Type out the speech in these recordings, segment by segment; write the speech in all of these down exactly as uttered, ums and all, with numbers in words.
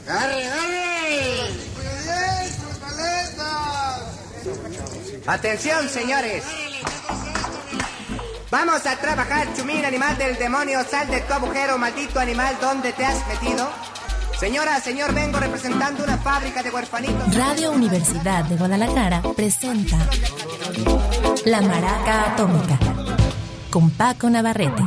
¡Arre, arre! Atención, señores. Vamos a trabajar, chumín, animal del demonio. Sal de tu agujero, maldito animal, ¿dónde te has metido? Señora, señor, vengo representando una fábrica de huerfanitos. Radio Universidad de Guadalajara presenta La Maraca Atómica con Paco Navarrete.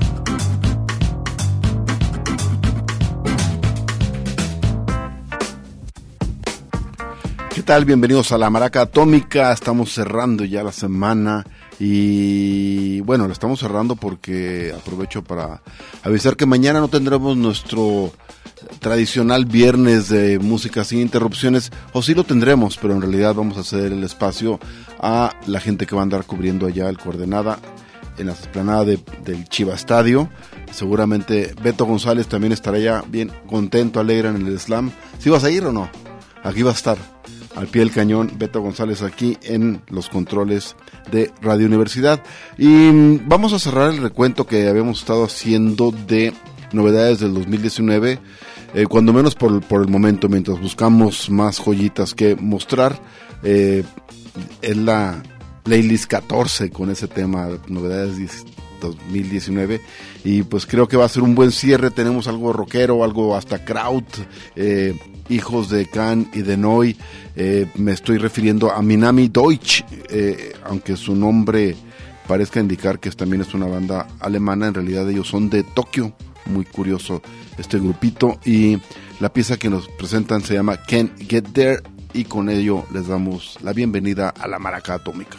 ¿Qué tal? Bienvenidos a La Maraca Atómica. Estamos cerrando ya la semana y bueno, la estamos cerrando porque aprovecho para avisar que mañana no tendremos nuestro tradicional viernes de música sin interrupciones, o sí lo tendremos, pero en realidad vamos a ceder el espacio a la gente que va a andar cubriendo allá el Coordenada en la explanada de, del Chiva Estadio. Seguramente Beto González también estará ya bien contento, alegre en el slam. ¿Sí vas a ir o no? Aquí va a estar al pie del cañón Beto González aquí en los controles de Radio Universidad. Y vamos a cerrar el recuento que habíamos estado haciendo de novedades del dos mil diecinueve, eh, cuando menos por, por el momento, mientras buscamos más joyitas que mostrar. Eh, es la playlist catorce con ese tema, novedades dos mil diecinueve, y pues creo que va a ser un buen cierre. Tenemos algo rockero, algo hasta kraut, eh, hijos de Can y de Neu. Eh, me estoy refiriendo a Minami Deutsch, eh, aunque su nombre parezca indicar que también es una banda alemana, en realidad ellos son de Tokio. Muy curioso este grupito, y la pieza que nos presentan se llama Can't Get There, y con ello les damos la bienvenida a La Maraca Atómica.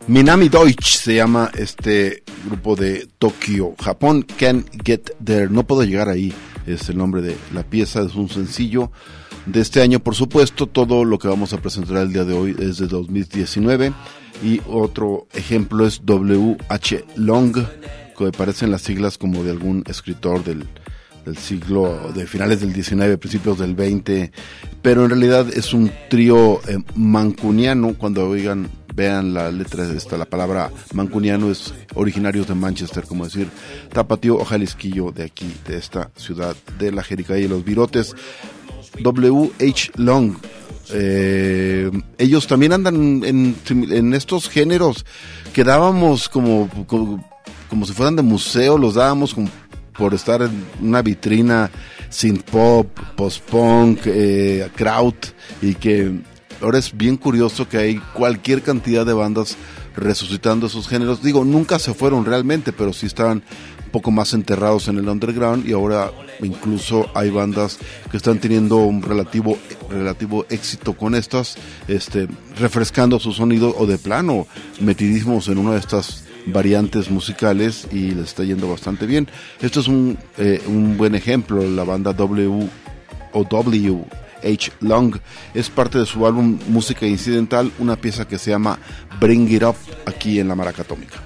Minami Deutsch se llama este grupo de Tokio, Japón. Can't Get There, no puedo llegar ahí, es el nombre de la pieza, es un sencillo de este año, por supuesto. Todo lo que vamos a presentar el día de hoy es de dos mil diecinueve, y otro ejemplo es W H Long, que parecen las siglas como de algún escritor del, del siglo, de finales del diecinueve, principios del veinte, pero en realidad es un trío eh, mancuniano. Cuando oigan, vean la letra de esta, la palabra mancuniano es originarios de Manchester, como decir tapatío o jalisquillo, de aquí, de esta ciudad de la Jericaya y los Virotes. W H Long, eh, ellos también andan en, en estos géneros que dábamos como, como, como si fueran de museo, los dábamos como por estar en una vitrina, synth pop, post-punk, eh, kraut, y que ahora es bien curioso que hay cualquier cantidad de bandas resucitando esos géneros. Digo, nunca se fueron realmente, pero sí estaban un poco más enterrados en el underground, y ahora incluso hay bandas que están teniendo un relativo relativo éxito con estas, este, refrescando su sonido, o de plano metidismos en una de estas variantes musicales, y les está yendo bastante bien. Esto es un, eh, un buen ejemplo. La banda W o W H Long es parte de su álbum Música Incidental, una pieza que se llama Bring It Up, aquí en la Maraca Atómica.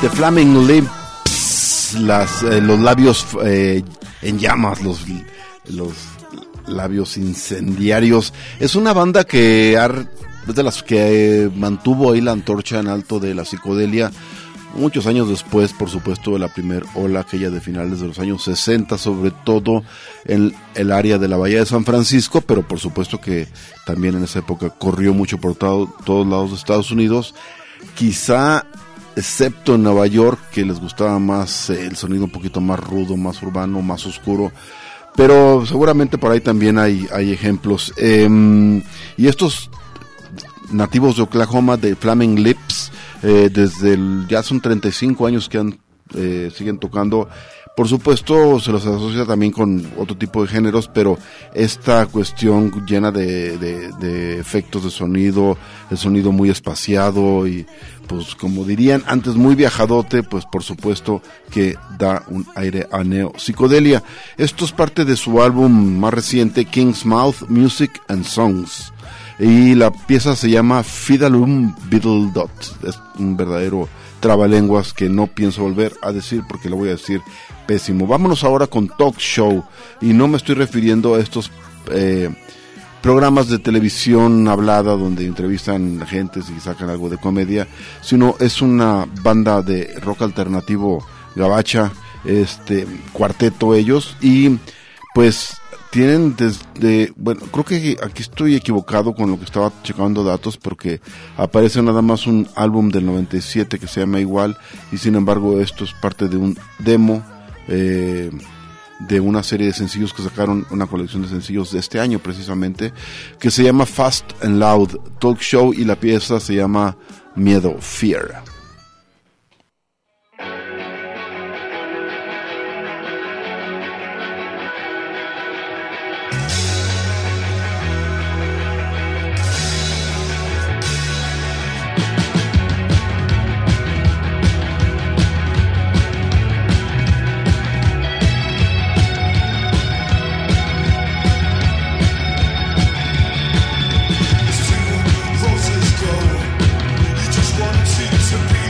The Flaming Lips, las, eh, los labios eh, en llamas, los, los labios incendiarios. Es una banda que ha, es de las que eh, mantuvo ahí la antorcha en alto de la psicodelia muchos años después, por supuesto, de la primer ola, aquella de finales de los años sesenta, sobre todo en el área de la Bahía de San Francisco, pero por supuesto que también en esa época corrió mucho por todo, todos lados de Estados Unidos, quizá excepto en Nueva York, que les gustaba más eh, el sonido un poquito más rudo, más urbano, más oscuro, pero seguramente por ahí también hay, hay ejemplos. Eh, y estos nativos de Oklahoma, de Flaming Lips, Eh, desde el, ya son treinta y cinco años que han, eh, siguen tocando. Por supuesto se los asocia también con otro tipo de géneros, pero esta cuestión llena de, de, de efectos de sonido, el sonido muy espaciado y pues como dirían antes muy viajadote, pues por supuesto que da un aire a neo psicodelia. Esto es parte de su álbum más reciente, King's Mouth Music and Songs. Y la pieza se llama Fiddalum Biddle Dot. Es un verdadero trabalenguas que no pienso volver a decir porque lo voy a decir pésimo. Vámonos ahora con Talk Show. Y no me estoy refiriendo a estos eh, programas de televisión hablada donde entrevistan a gente y sacan algo de comedia, sino es una banda de rock alternativo gabacha, este cuarteto ellos, y pues tienen desde, bueno, creo que aquí estoy equivocado con lo que estaba checando datos, porque aparece nada más un álbum del noventa y siete que se llama igual, y sin embargo esto es parte de un demo eh, de una serie de sencillos que sacaron, una colección de sencillos de este año precisamente, que se llama Fast and Loud Talk Show, y la pieza se llama Miedo, Fear. To be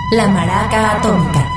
La Maraca Atómica.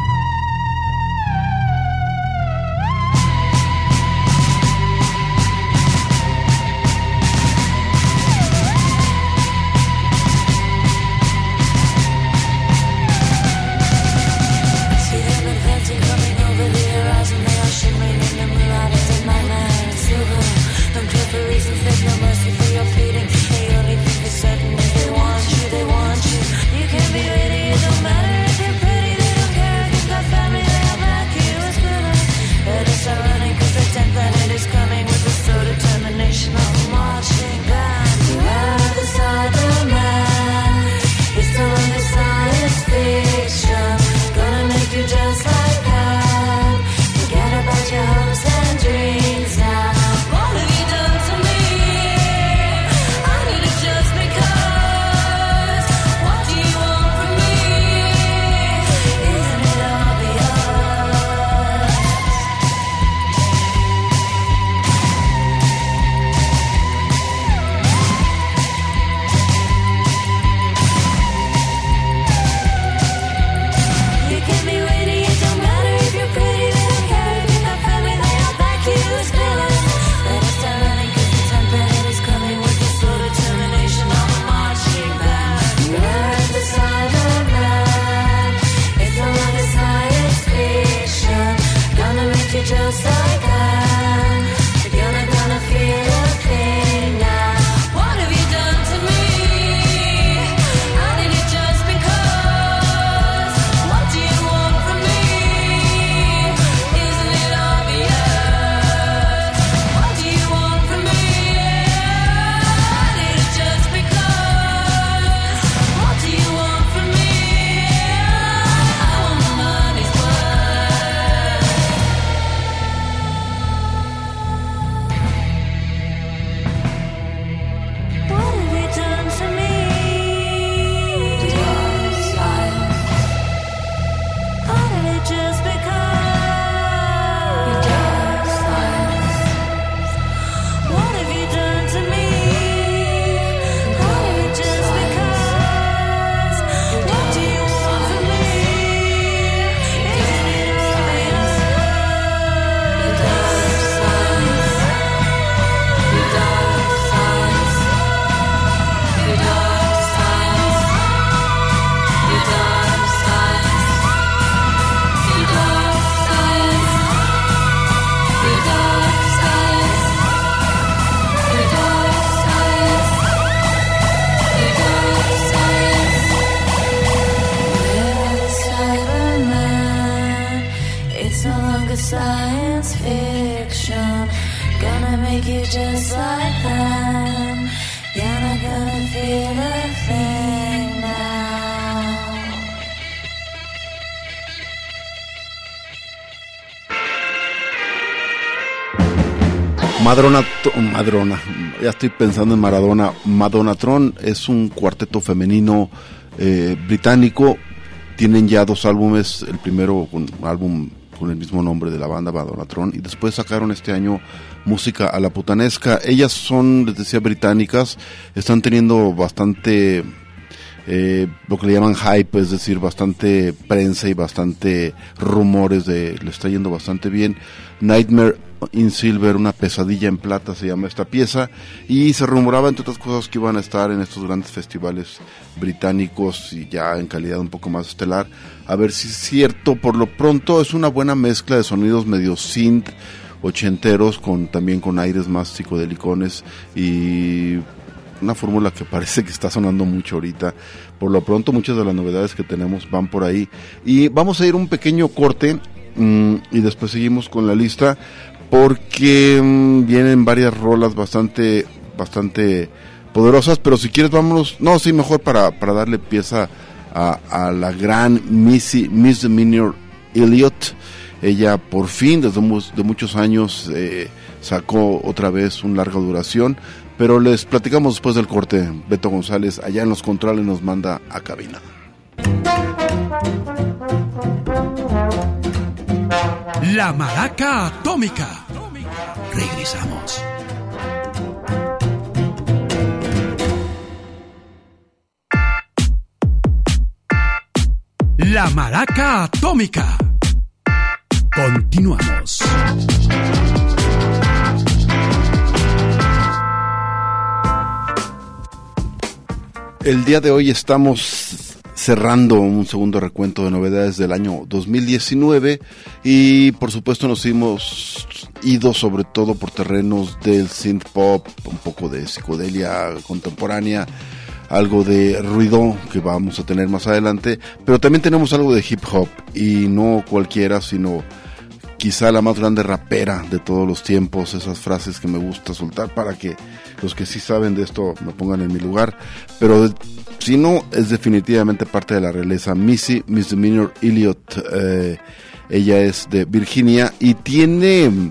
Madrona, Madrona, ya estoy pensando en Maradona. Madonnatron es un cuarteto femenino eh, británico. Tienen ya dos álbumes, el primero un álbum con el mismo nombre de la banda, Madonnatron, y después sacaron este año Música a la Putanesca. Ellas son, les decía, británicas, están teniendo bastante eh, lo que le llaman hype, es decir, bastante prensa y bastante rumores de, le está yendo bastante bien. Nightmare in Silver, una pesadilla en plata se llama esta pieza, y se rumoraba entre otras cosas que iban a estar en estos grandes festivales británicos y ya en calidad un poco más estelar, a ver si es cierto. Por lo pronto es una buena mezcla de sonidos medio synth ochenteros con también con aires más psicodelicones y una fórmula que parece que está sonando mucho ahorita. Por lo pronto muchas de las novedades que tenemos van por ahí y vamos a ir un pequeño corte mmm, y después seguimos con la lista porque mmm, vienen varias rolas bastante bastante poderosas, pero si quieres vámonos, no, sí, mejor para, para darle pieza a, a la gran Missy Misdemeanor Elliott. Ella por fin, desde de muchos años, eh, sacó otra vez un larga duración, pero les platicamos después del corte. Beto González, allá en los controles, nos manda a cabina. La Maraca Atómica. Regresamos. La Maraca Atómica. Continuamos. El día de hoy estamos cerrando un segundo recuento de novedades del año dos mil diecinueve y por supuesto nos hemos ido sobre todo por terrenos del synth pop, un poco de psicodelia contemporánea, algo de ruido que vamos a tener más adelante, pero también tenemos algo de hip hop y no cualquiera, sino quizá la más grande rapera de todos los tiempos, esas frases que me gusta soltar para que los que sí saben de esto me pongan en mi lugar, pero si no, es definitivamente parte de la realeza. Missy Misdemeanor Elliott, eh, ella es de Virginia y tiene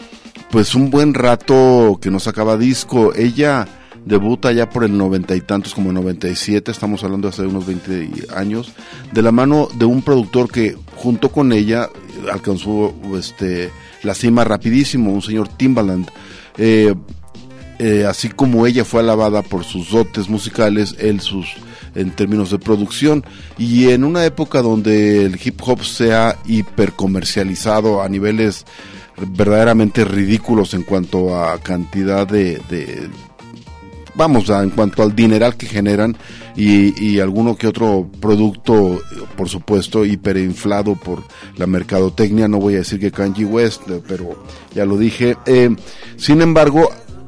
pues un buen rato que no sacaba disco. Ella debuta ya por el noventa y tantos, como el noventa y siete, estamos hablando de hace unos veinte años, de la mano de un productor que junto con ella alcanzó este la cima rapidísimo, un señor Timbaland. Eh, eh, así como ella fue alabada por sus dotes musicales, él sus en términos de producción, y en una época donde el hip hop se ha hipercomercializado a niveles verdaderamente ridículos en cuanto a cantidad de, de vamos, a, en cuanto al dineral que generan y, y alguno que otro producto, por supuesto, hiperinflado por la mercadotecnia. No voy a decir que Kanye West, pero ya lo dije. Eh, sin embargo,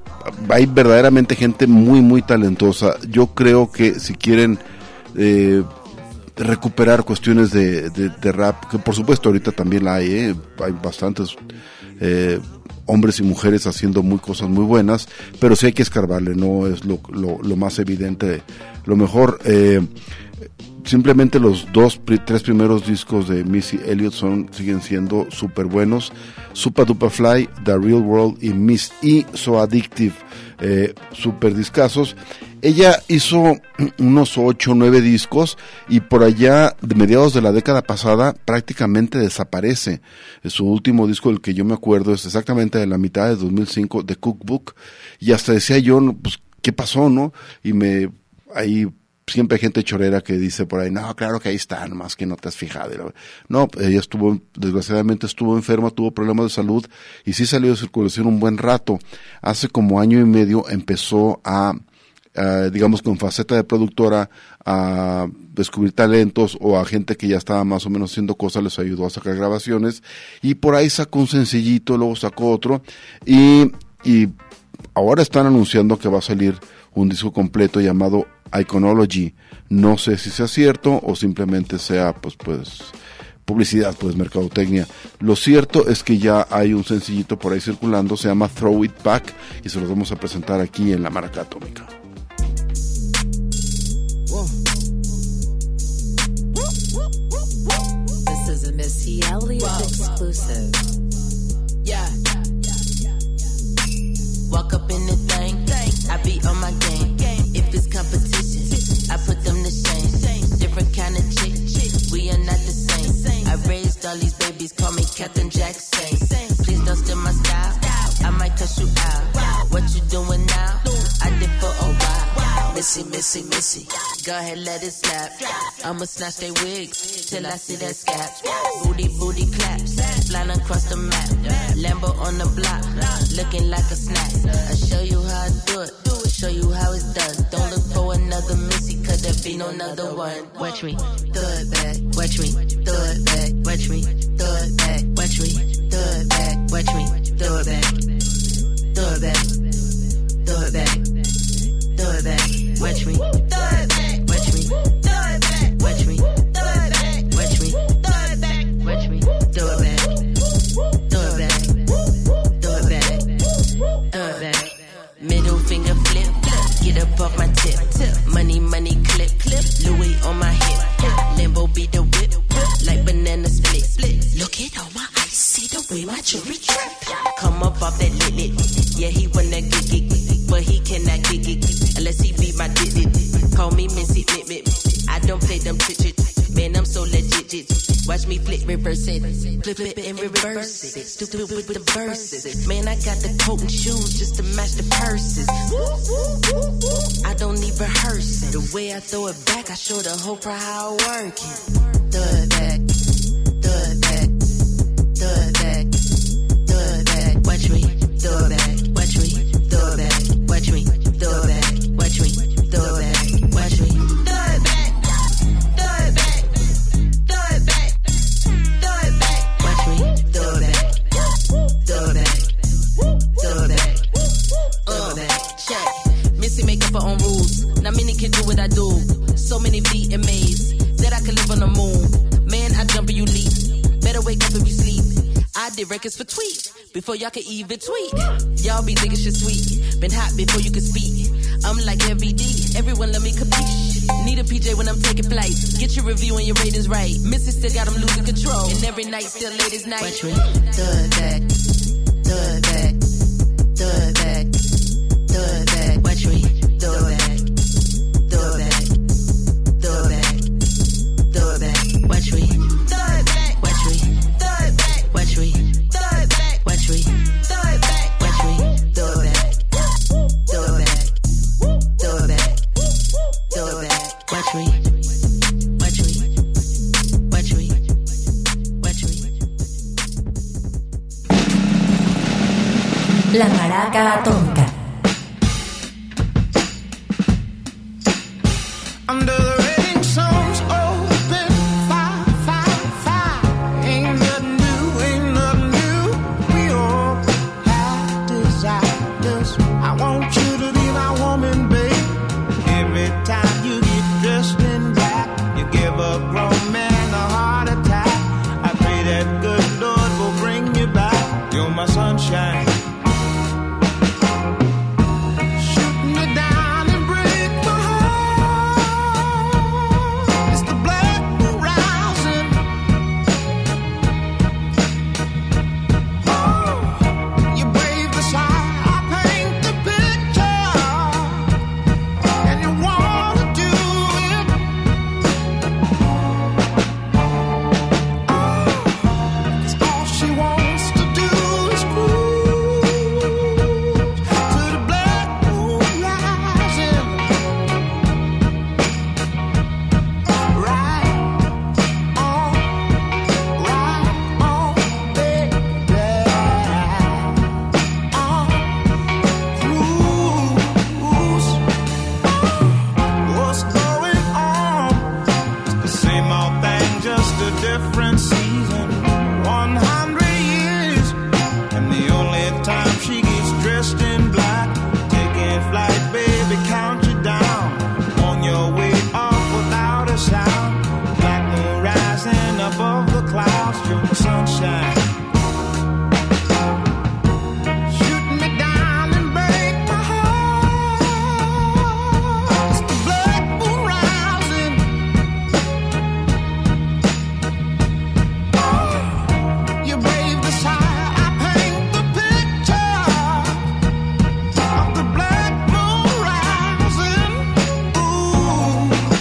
hay verdaderamente gente muy, muy talentosa. Yo creo que si quieren eh, recuperar cuestiones de, de, de rap, que por supuesto ahorita también la hay, eh, hay bastantes eh, hombres y mujeres haciendo muy cosas muy buenas, pero sí hay que escarbarle, no es lo, lo, lo más evidente, lo mejor. Eh, simplemente los dos, tres primeros discos de Missy Elliott son, siguen siendo súper buenos. Super Duper Fly, The Real World y Miss E, So Addictive, eh, super discazos. Ella hizo unos ocho, nueve discos y por allá de mediados de la década pasada prácticamente desaparece. Su último disco, del que yo me acuerdo, es exactamente de la mitad de dos mil cinco, The Cookbook, y hasta decía yo, pues, ¿qué pasó, no? Y me, ahí siempre hay gente chorera que dice por ahí, no, claro que ahí está, nomás que no te has fijado. No, ella estuvo, desgraciadamente estuvo enferma, tuvo problemas de salud y sí salió de circulación un buen rato. Hace como año y medio empezó a, Uh, digamos con faceta de productora, a descubrir talentos o a gente que ya estaba más o menos haciendo cosas, les ayudó a sacar grabaciones y por ahí sacó un sencillito, luego sacó otro y, y ahora están anunciando que va a salir un disco completo llamado Iconology. No sé si sea cierto o simplemente sea pues pues publicidad, pues mercadotecnia. Lo cierto es que ya hay un sencillito por ahí circulando, se llama Throw It Back y se los vamos a presentar aquí en La Maraca Atómica. This is a Missy Elliott exclusive. Yeah. Walk up in the thing, I be on my game. If it's competition, I put them to shame. Different kind of chick, we are not the same. I raised all these babies, call me Captain Jackson. Please don't steal my style, I might cuss you out. What you doing now? I did for a while. Missy, Missy, Missy, go ahead, let it slap. I'ma snatch they wigs till I see that scap. Booty, booty claps, flying across the map. Lambo on the block, looking like a snack. I show you how I do it, show you how it's done. Don't look for another Missy, cause there be no another one. Watch me, throw it back, watch me, throw it back, watch me, throw it back, watch me, throw it back, watch me, throw it back, throw it back, throw it back, throw it back, watch me, throw it back, watch me, throw it back, watch me, throw it back, watch me, throw it back, watch me, throw it back, throw it back, throw it back, throw it back. Middle finger flip, get up off my tip. Money, money, clip, clip. Louis on my hip. Lambo be the whip, like banana split. Look at all my eyes, see the way my jewelry drip. Come up off that lit lit. Yeah, he wanna get it, but he cannot get it unless he be my digit. Call me Missy, mit, mit. I don't play them chit chit. Man, I'm so legit. Watch me flip, reverse it, flip it and reverse it. Stupid with the verses. Man, I got the coat and shoes just to match the purses. I don't need rehearsing. The way I throw it back, I show the whole crowd how I work it. Throw it back, throw it back, throw it back, throw it back. Watch me, throw it back, watch me, throw it back, watch me, throw it back, watch me, throw it back, watch me. Throw it back, throw it back, throw it back, throw it back. Watch me, throw it back, throw it back, throw it back, throw it back. Check. Missy make up her own rules. Not many can do what I do. So many V M As that I could live on the moon. Man, I jump and you leap. Better wake up if you sleep. I did records for tweet before y'all could even tweet. Y'all be thinking shit sweet. Been hot before you could speak. I'm like L V D. Everyone let me capiche. Need a P J when I'm taking flight. Get your review and your ratings right. Missy still got them losing control. And every night still late as night. Watch me, throw it back, throw it back, throw it back, throw it back. Watch me, throw it back, throw it back. Throw it back, throw it back, watch me, throw it back, watch me, throw it back, watch me, throw it back, watch me, throw it back, watch me, throw it back, throw it back, throw it back, throw it back, watch me, watch me, watch me, watch me. La Maraca Atómica. Under the rain, sun's open, fire, fire, fire. Ain't nothing new, ain't nothing new. We all have desires. I want you to be my woman, babe. Every time you get dressed in black, you give a grown man a heart attack. I pray that good Lord will bring you back. You're my sunshine.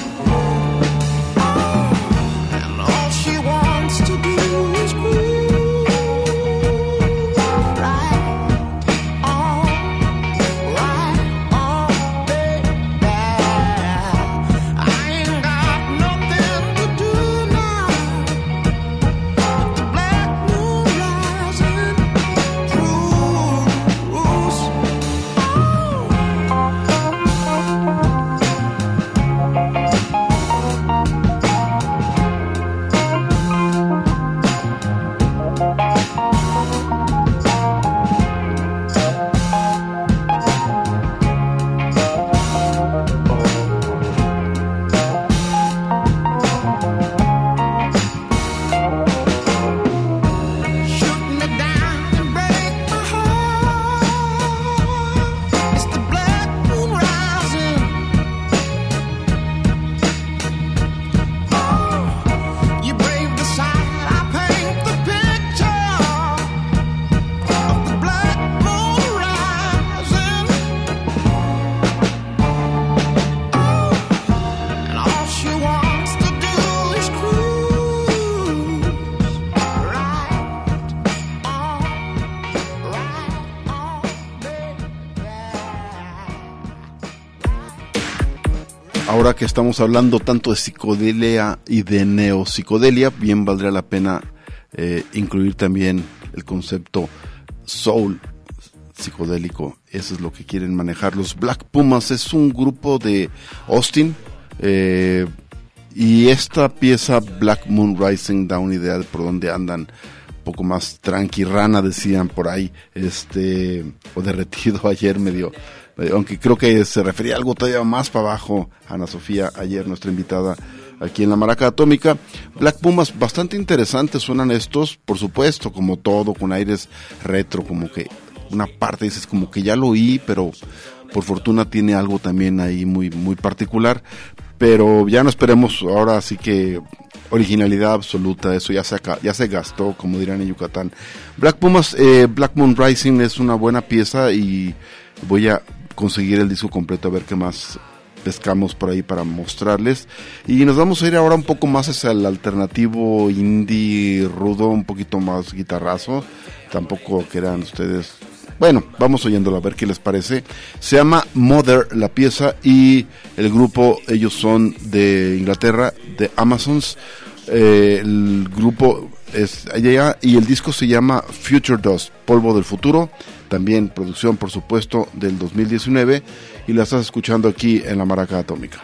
And all she wants to do is groove. ahora que estamos hablando tanto de psicodelia y de neopsicodelia, bien valdría la pena eh, incluir también el concepto soul psicodélico. Eso es lo que quieren manejar. Los Black Pumas es un grupo de Austin, eh, y esta pieza Black Moon Rising da una idea de por dónde andan, un poco más tranqui, rana decían por ahí, este, o derretido ayer medio, aunque creo que se refería a algo todavía más para abajo. Ana Sofía, ayer nuestra invitada aquí en la Maraca Atómica. Black Pumas, bastante interesantes suenan estos, por supuesto, como todo, con aires retro, como que una parte dices como que ya lo oí, pero por fortuna tiene algo también ahí muy, muy particular. Pero ya no esperemos ahora, así que originalidad absoluta, eso ya se, ya se gastó, como dirán en Yucatán. Black Pumas, eh, Black Moon Rising es una buena pieza y voy a conseguir el disco completo a ver qué más pescamos por ahí para mostrarles. Y nos vamos a ir ahora un poco más hacia el alternativo indie rudo, un poquito más guitarrazo. Tampoco quieran ustedes... Bueno, vamos oyéndolo a ver qué les parece. Se llama Mother la pieza y el grupo, ellos son de Inglaterra, de Amazons. Eh, el grupo es allá y el disco se llama Future Dust, Polvo del Futuro. También producción, por supuesto, del dos mil diecinueve, y la estás escuchando aquí en la Maraca Atómica.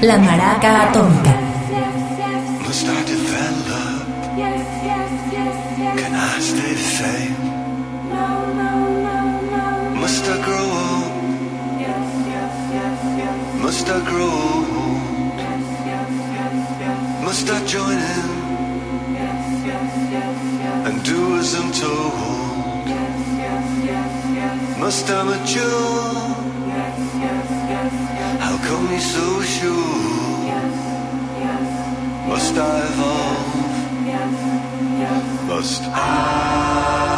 La Maraca Atómica. Must I develop? Can I stay the same? Must I grow old? Must I grow old? Must I join in and do as I'm told? Must I mature? How come you're so sure? Must I evolve? Must I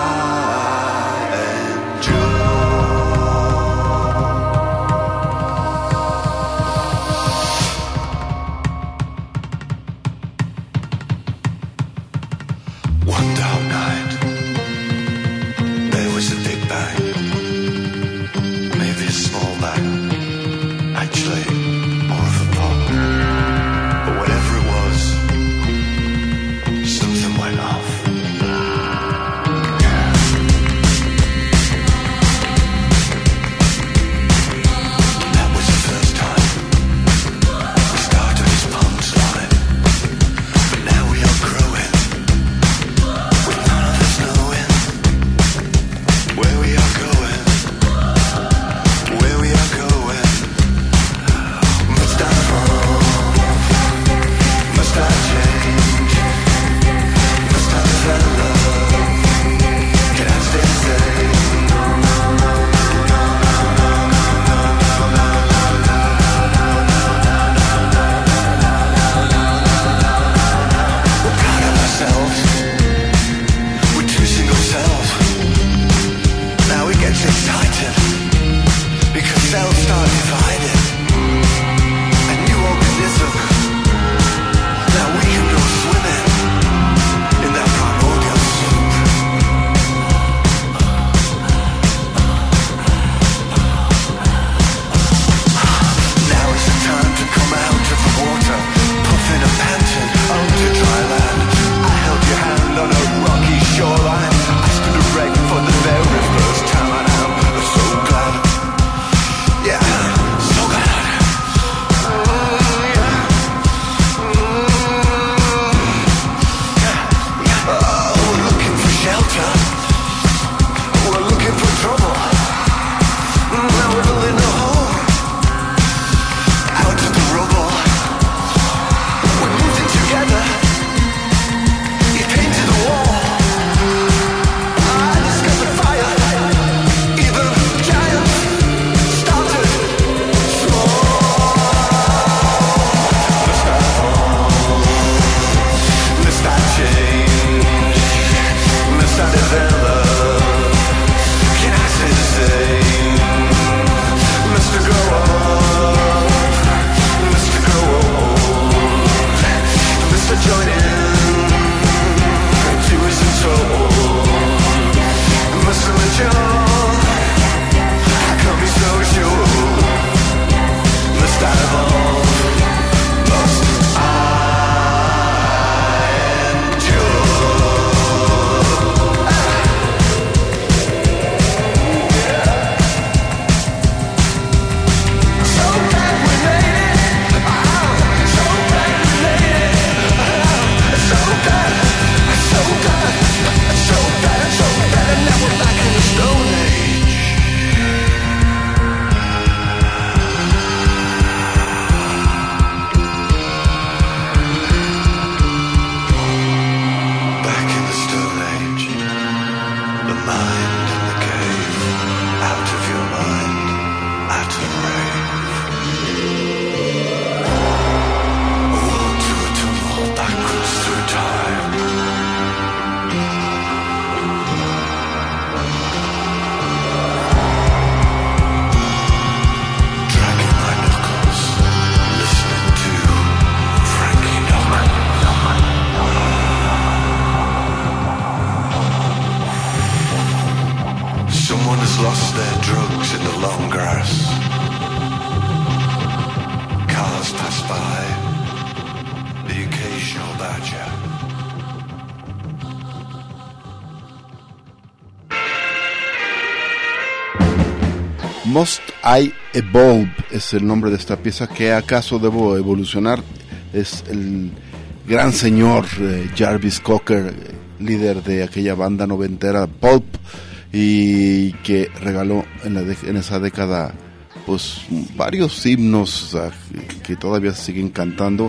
Now we can go swim. Must I Evolve es el nombre de esta pieza. ¿Qué acaso debo evolucionar? Es el gran señor eh, Jarvis Cocker, líder de aquella banda noventera Pulp, y que regaló en, la de- en esa década pues varios himnos, o sea, que todavía se siguen cantando.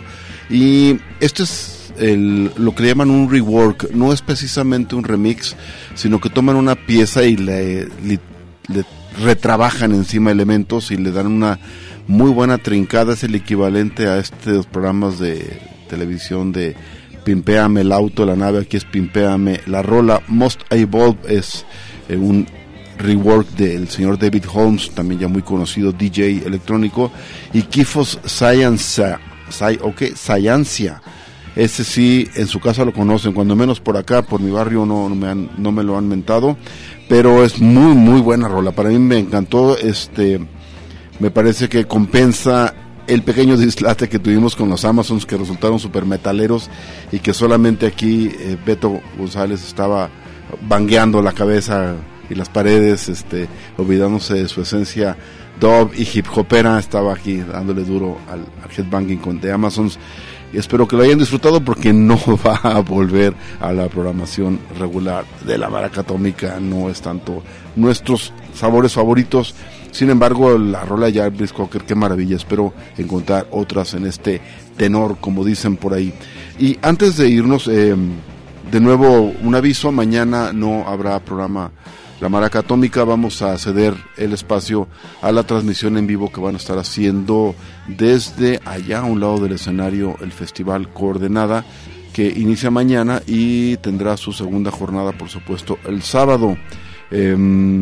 Y esto es el, lo que le llaman un rework. No es precisamente un remix, sino que toman una pieza y le, le, le retrabajan encima elementos y le dan una muy buena trincada. Es el equivalente a estos programas de televisión de Pimpéame el auto, la nave. Aquí es Pimpéame la rola. Must I Evolve es eh, un rework del señor David Holmes, también ya muy conocido D J electrónico, y Kifos Science, Sci, okay, Sciancia. Ese sí, en su casa lo conocen, cuando menos por acá, por mi barrio no, no, me han, no me lo han mentado, pero es muy muy buena rola. Para mí me encantó. Este, me parece que compensa el pequeño dislate que tuvimos con los Amazons, que resultaron super metaleros y que solamente aquí eh, Beto González estaba bangueando la cabeza y las paredes, este, olvidándose de su esencia dub y hip hopera. Estaba aquí dándole duro al, al headbanging con The Amazons, y espero que lo hayan disfrutado, porque no va a volver a la programación regular de la Maraca Atómica. No es tanto nuestros sabores favoritos. Sin embargo, la rola de Jarvis Cocker, qué maravilla. Espero encontrar otras en este tenor, como dicen por ahí. Y antes de irnos, eh, de nuevo un aviso: mañana no habrá programa La Maraca Atómica. Vamos a ceder el espacio a la transmisión en vivo que van a estar haciendo desde allá a un lado del escenario el Festival Coordenada, que inicia mañana y tendrá su segunda jornada, por supuesto, el sábado. Eh,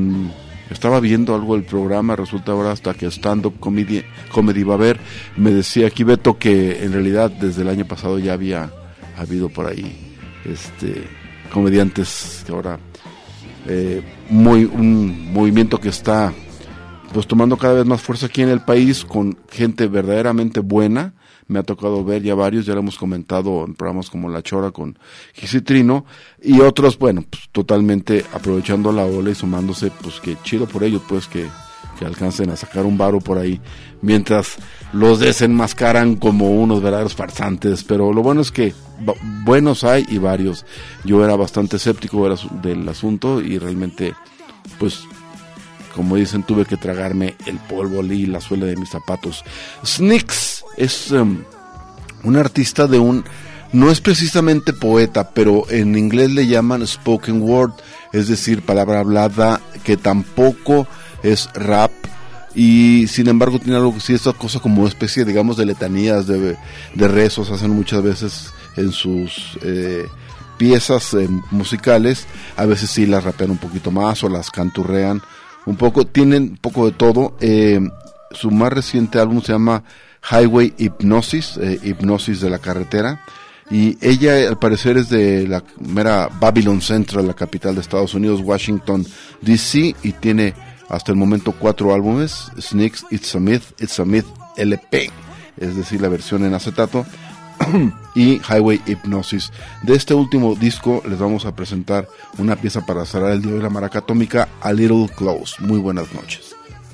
estaba viendo algo del programa, resulta ahora hasta que stand-up comedy, comedy va a haber. Me decía aquí Beto que en realidad desde el año pasado ya había habido por ahí este comediantes que ahora... Eh, muy un movimiento que está pues tomando cada vez más fuerza aquí en el país, con gente verdaderamente buena. Me ha tocado ver ya varios, ya lo hemos comentado en programas como La Chora con Gisitrino, y otros, bueno, pues totalmente aprovechando la ola y sumándose. Pues que chido por ellos, pues que, que alcancen a sacar un varo por ahí, mientras los desenmascaran como unos verdaderos farsantes. Pero lo bueno es que buenos hay y varios. Yo era bastante escéptico del, asu- del asunto, y realmente, pues, como dicen, tuve que tragarme el polvo y la suela de mis zapatos. Snicks es um, un artista de un... no es precisamente poeta, pero en inglés le llaman spoken word, es decir, palabra hablada, que tampoco es rap. Y sin embargo tiene algo que sí, esta cosa como especie, digamos, de letanías, de, de rezos, hacen muchas veces en sus eh, piezas eh, musicales. A veces sí las rapean un poquito más o las canturrean un poco, tienen un poco de todo. Eh, su más reciente álbum se llama Highway Hypnosis, eh, Hipnosis de la Carretera, y ella al parecer es de la mera Babylon Central, la capital de Estados Unidos, Washington D C, y tiene hasta el momento cuatro álbumes: Snicks, It's a Myth, It's a Myth L P, es decir, la versión en acetato, y Highway Hypnosis. De este último disco les vamos a presentar una pieza para cerrar el día de la Maraca Atómica, A Little Close. Muy buenas noches.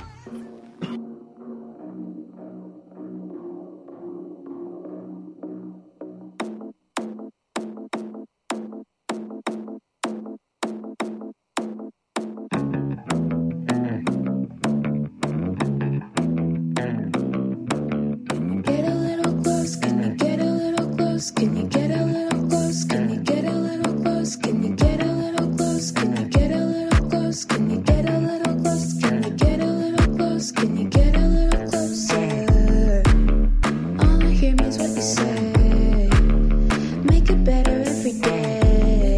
Can you get a little close? Can you get a little close? Can you get a little close? Can you get a little close? Can you get a little close? Can you get a little close? Can you get a little closer? All I hear means what you say. Make it better every day.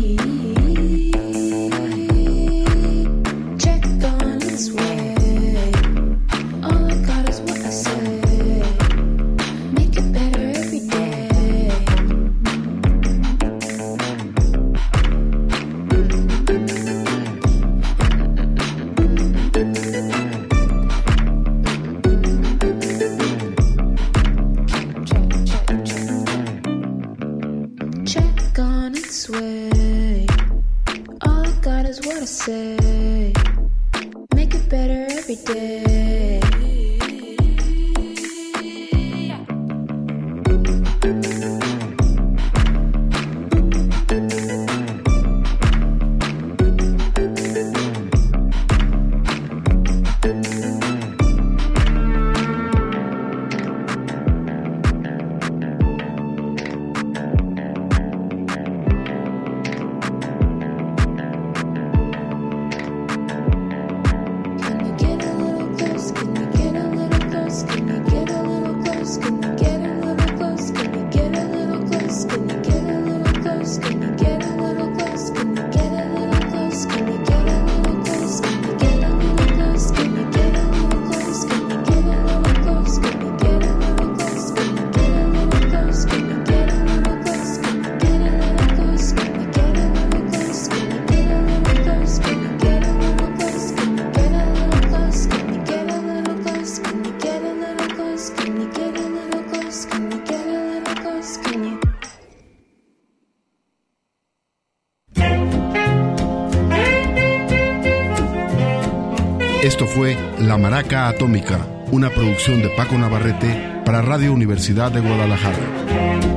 Check on its way. All I got is what I say. Make it better every day. Check on its way. All I got is what I say. Make it better every every day. Esto fue La Maraca Atómica, una producción de Paco Navarrete para Radio Universidad de Guadalajara.